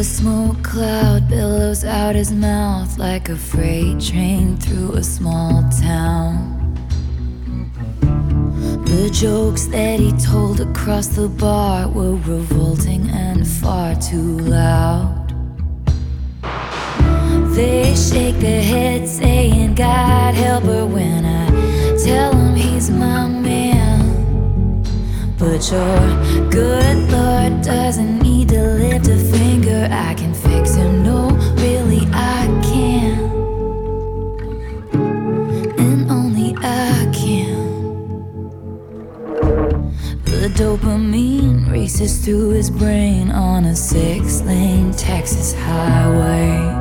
A smoke cloud billows out his mouth like a freight train through a small town. The jokes that he told across the bar were revolting and far too loud. They shake their heads saying, God help her, when I tell him he's my man. But your good Lord doesn't need to lift a finger. I can fix him, no, really I can. And only I can. The dopamine races through his brain on a 6-lane Texas highway.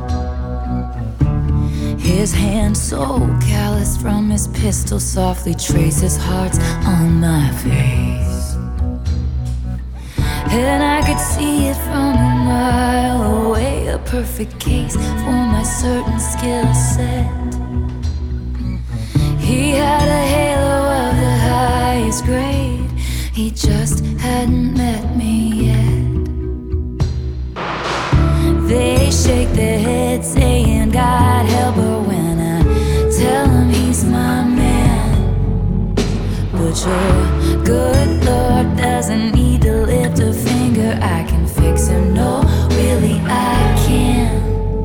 His hand so callous from his pistol softly traces hearts on my face. And I could see it from a mile away, a perfect case for my certain skill set. He had a halo of the highest grade, he just hadn't met me yet. They shake their heads saying, God help her, when I tell him he's my man. But your good Lord doesn't need to lift a finger. I can fix him, no, really I can.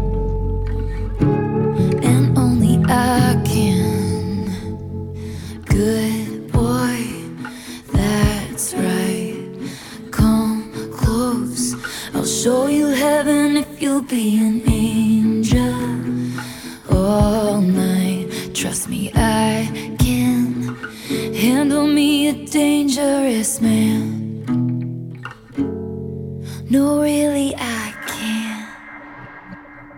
And only I can. Good boy, that's right. Come close, I'll show you heaven if you'll be an angel all night. Trust me, I can handle me a dangerous man. No, really, I can.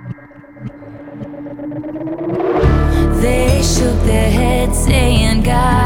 They shook their heads saying, God